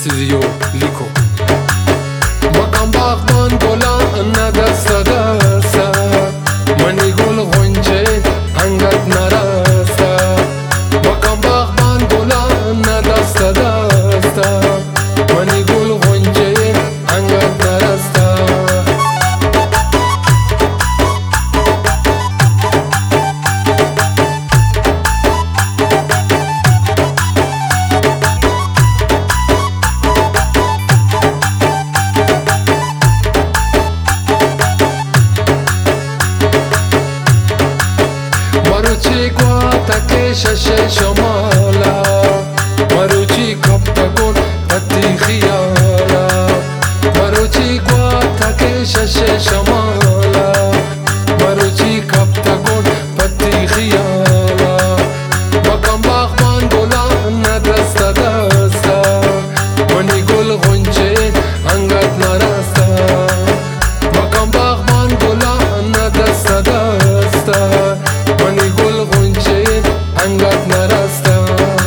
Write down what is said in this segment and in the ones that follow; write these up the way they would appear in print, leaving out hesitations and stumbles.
استودیو لیکو. مکان باغبان گلان دست دست، منی گل غنچه انگت نرسته. مکان باغبان گلان دست دست، منی گل غنچه انگت نرسته. مروچی گواتا که شش شمالا، مروچی کپتا کن پتی خیالا. مروچی گواتا که شش شمالا، مروچی کپتا کن پتی خیالا. مکان باغبان گلان دست دست، منی گل غنچه انگت نرسته. مکان باغبان گلان دست دست، منی گل غنچه انگت نرسته.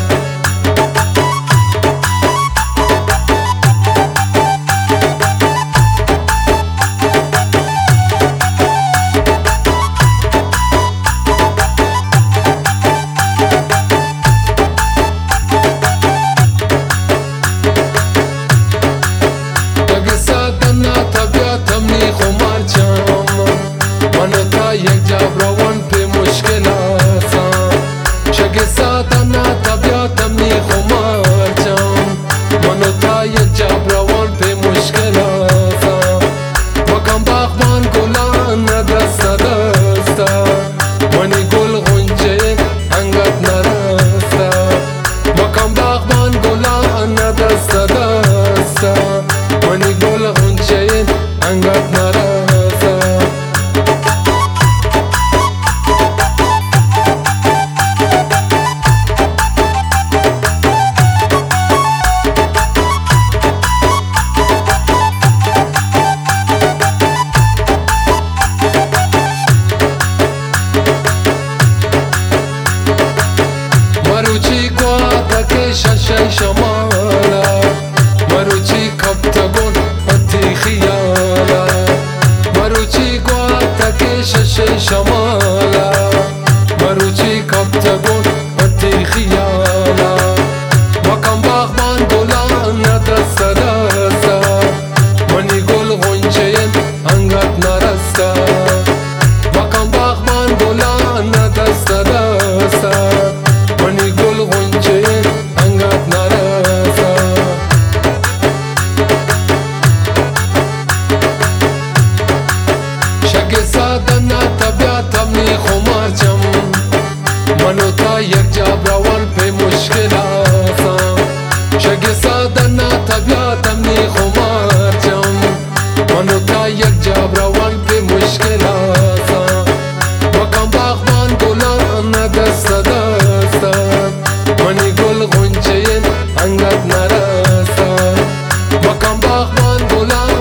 اگه سادنا طبیعتم نی خمار چم، منو تا یک جاب روان پی مشکلاتم. شگه سادنا طبیعتم نی خمار چم، منو تا یک جاب روان پی مشکلاتم. مکان باغبان گلان دست دست، منی گل غنچه انگت نرسته. مکان باغبان گلان دست دست، منی گل غنچه انگت نرسته. مروچی گواتا که شش شمالا، مروچی کپتا کن پتی خیالا. مروچی گواتا که شش شمالا، مروچی کپتا کن پتی خیالا. مکان باغبان گلان دست دست، منی گل غنچه انگت نرسته. مکان باغبان گلان دست دست، منی گل غنچه انگت نرسته. شگه سادنا طبیعتم نی خمار چم، منو تا یک جاب روان پی مشکلاتم. شگه سادنا طبیعتم نی خمار چم، منو تا یک جاب روان پی مشکلاتم. مکان باغبان گلان دست دست، منی گل غنچه انگت نرسته. مکان باغبان گلان